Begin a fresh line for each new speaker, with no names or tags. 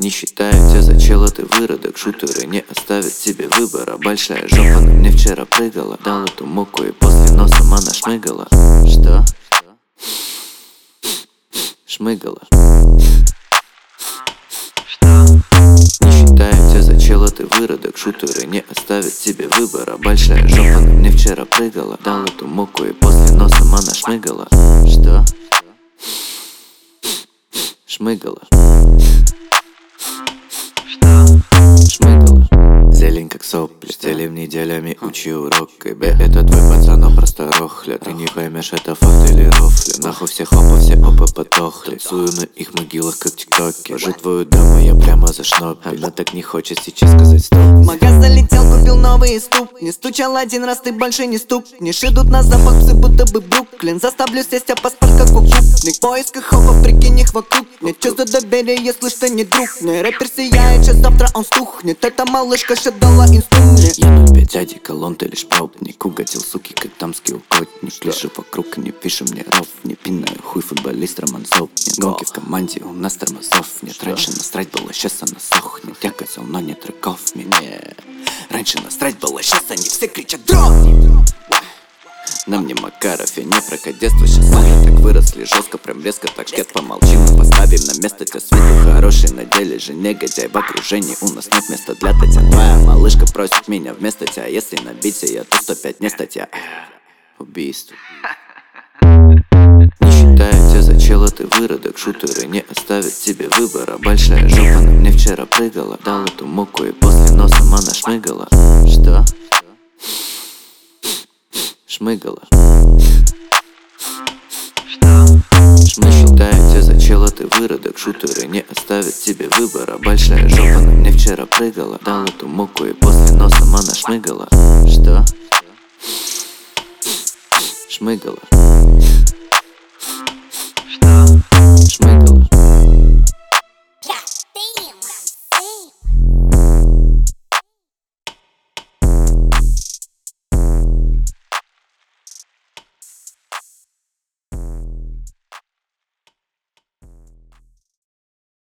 Не считаю тебя за чела, ты выродок. Шутеры не оставят тебе выбора. Большая жопа на мне вчера прыгала. Дал эту муку и после носом она шмыгала. Что? Шмыгала. Не считаю тебя за чела, ты выродок. Шутеры не оставят тебе выбора. Большая жопа на мне вчера прыгала. Дал эту муку и после носом она шмыгала. Что? Шмыгала. Шмыгала. Зелень как сопли, стелим неделями, учи урок. КБ это твой пацан, но просто рохля. Ты не поймешь, это факт или рофли. Нахуй все хопа, все опа потохли. Танцую на их могилах, как тиктоки. Вожу твою даму, я прямо за шнопель. Она так не хочет сейчас сказать стоп.
В магаз залетел, купил новые ступни. Стучал один раз, ты больше не стукнешь. Идут на запах псы, будто бы Бруклин. Заставлю сесть, а паспорт как у крупник. В поисках хопов, прикинь их вокруг. Нет чувства доверия, если что не друг мне. Рэпер сияет, сейчас завтра он стухнет. Эта малышка ща дала инсту мне.
Я 05 дяди, колонн, ты лишь пробник. Угодил, суки, как дамский угодник. Лежу вокруг, не пишем мне ров. Не пинаю, хуй футболист, Роман Нет гонки в команде, у нас тормозов нет. Раньше насрать было, сейчас она сохнет. Я козел, но нет рыков мне. Раньше насрать было, сейчас они все кричат дропни. На мне Макаров, я не про кадетство. Сейчас они так выросли жестко, прям резко. Так шкет, помолчим и поставим на место тебя. Свету хороший, на деле же негодяй. В окружении у нас нет места для Татьян. Твоя малышка просит меня вместо тебя. Если набить я то 105 не статья. Убийство. Не считаю тебя за чела, ты выродок. Шутеры не оставят тебе выбора. Большая жопа на мне вчера прыгала. Дал эту муку и после носом она шмыгала. Что? Шмыгала. Не считаю тебя за чела, ты выродок. Шутеры не оставят тебе выбора. Большая жопа на мне вчера прыгала. Дал эту муку и после носом она шмыгала. Что? Шмыгала. Шмыгала.